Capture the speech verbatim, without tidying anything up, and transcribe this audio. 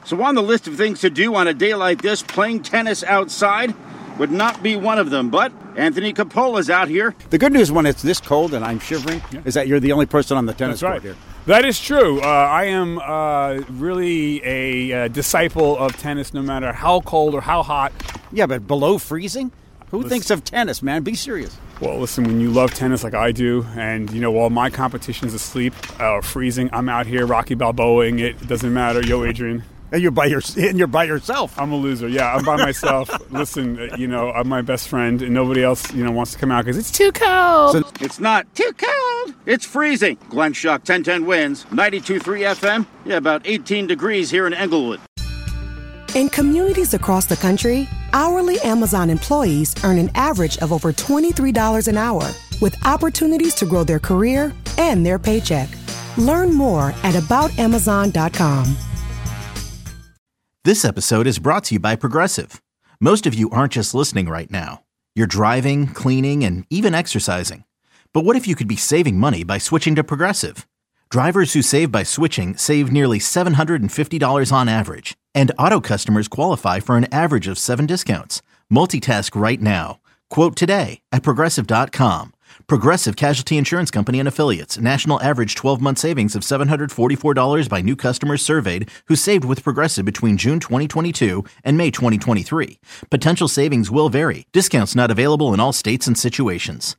So on the list of things to do on a day like this, playing tennis outside would not be one of them. But Anthony Coppola's out here. The good news when it's this cold and I'm shivering yeah. is that you're the only person on the tennis That's court right. here. That is true. Uh, I am uh, really a uh, disciple of tennis no matter how cold or how hot. Yeah, but below freezing? Who Listen. thinks of tennis, man? Be serious. Well, listen, when you love tennis like I do, and, you know, while my competition's asleep uh, or freezing, I'm out here Rocky Balboaing it. It doesn't matter. Yo, Adrian. And you're by your, and you're by yourself. I'm a loser. Yeah, I'm by myself. Listen, uh, you know, I'm my best friend, and nobody else, you know, wants to come out because it's too cold. So it's not too cold. It's freezing. Glenn Schuck, ten ten wins, ninety-two point three F M. Yeah, about eighteen degrees here in Englewood. In communities across the country, hourly Amazon employees earn an average of over twenty-three dollars an hour, with opportunities to grow their career and their paycheck. Learn more at about amazon dot com. This episode is brought to you by Progressive. Most of you aren't just listening right now. You're driving, cleaning, and even exercising. But what if you could be saving money by switching to Progressive? Drivers who save by switching save nearly seven hundred fifty dollars on average. And auto customers qualify for an average of seven discounts. Multitask right now. Quote today at Progressive dot com. Progressive Casualty Insurance Company and Affiliates. National average twelve-month savings of seven hundred forty-four dollars by new customers surveyed who saved with Progressive between June twenty twenty-two and May twenty twenty-three. Potential savings will vary. Discounts not available in all states and situations.